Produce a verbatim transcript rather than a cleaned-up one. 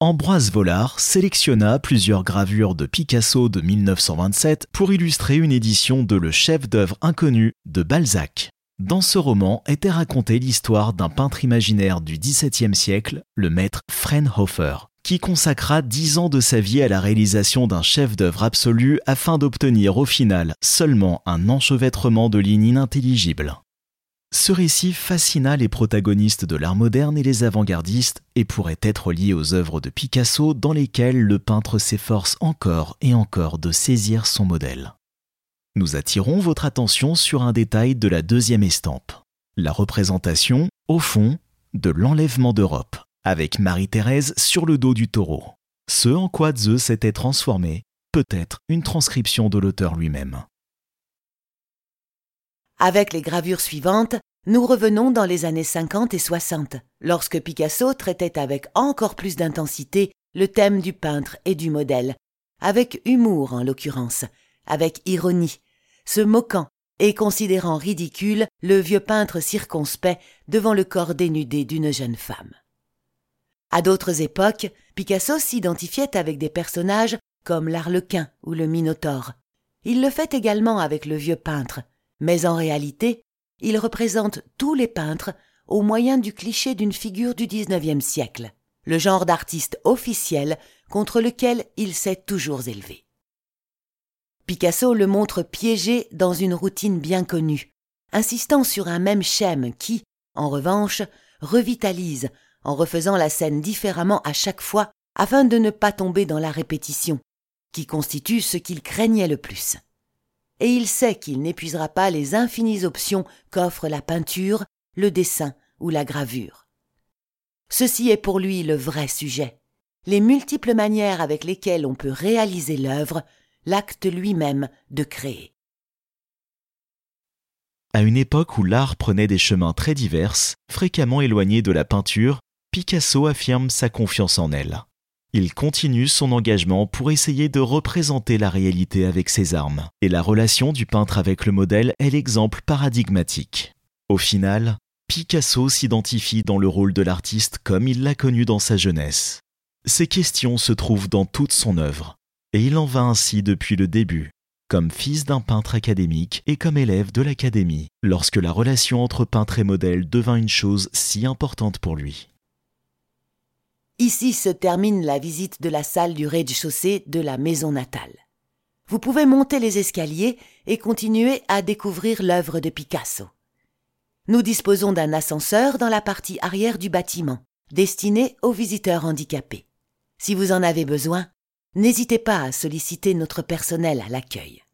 Ambroise Vollard sélectionna plusieurs gravures de Picasso de mille neuf cent vingt-sept pour illustrer une édition de Le chef-d'œuvre inconnu de Balzac. Dans ce roman était racontée l'histoire d'un peintre imaginaire du dix-septième siècle, le maître Frauenhofer, qui consacra dix ans de sa vie à la réalisation d'un chef-d'œuvre absolu afin d'obtenir au final seulement un enchevêtrement de lignes inintelligibles. Ce récit fascina les protagonistes de l'art moderne et les avant-gardistes et pourrait être lié aux œuvres de Picasso dans lesquelles le peintre s'efforce encore et encore de saisir son modèle. Nous attirons votre attention sur un détail de la deuxième estampe, la représentation, au fond, de l'enlèvement d'Europe, avec Marie-Thérèse sur le dos du taureau. Ce en quoi Zeus s'était transformé, peut-être une transcription de l'auteur lui-même. Avec les gravures suivantes, nous revenons dans les années cinquante et soixante, lorsque Picasso traitait avec encore plus d'intensité le thème du peintre et du modèle, avec humour en l'occurrence, avec ironie, se moquant et considérant ridicule le vieux peintre circonspect devant le corps dénudé d'une jeune femme. À d'autres époques, Picasso s'identifiait avec des personnages comme l'Arlequin ou le Minotaure. Il le fait également avec le vieux peintre, mais en réalité, il représente tous les peintres au moyen du cliché d'une figure du dix-neuvième siècle, le genre d'artiste officiel contre lequel il s'est toujours élevé. Picasso le montre piégé dans une routine bien connue, insistant sur un même schème qui, en revanche, revitalise en refaisant la scène différemment à chaque fois afin de ne pas tomber dans la répétition, qui constitue ce qu'il craignait le plus. Et il sait qu'il n'épuisera pas les infinies options qu'offrent la peinture, le dessin ou la gravure. Ceci est pour lui le vrai sujet, les multiples manières avec lesquelles on peut réaliser l'œuvre, l'acte lui-même de créer. À une époque où l'art prenait des chemins très divers, fréquemment éloignés de la peinture, Picasso affirme sa confiance en elle. Il continue son engagement pour essayer de représenter la réalité avec ses armes, et la relation du peintre avec le modèle est l'exemple paradigmatique. Au final, Picasso s'identifie dans le rôle de l'artiste comme il l'a connu dans sa jeunesse. Ces questions se trouvent dans toute son œuvre, et il en va ainsi depuis le début, comme fils d'un peintre académique et comme élève de l'académie, lorsque la relation entre peintre et modèle devint une chose si importante pour lui. Ici se termine la visite de la salle du rez-de-chaussée de la maison natale. Vous pouvez monter les escaliers et continuer à découvrir l'œuvre de Picasso. Nous disposons d'un ascenseur dans la partie arrière du bâtiment, destiné aux visiteurs handicapés. Si vous en avez besoin, n'hésitez pas à solliciter notre personnel à l'accueil.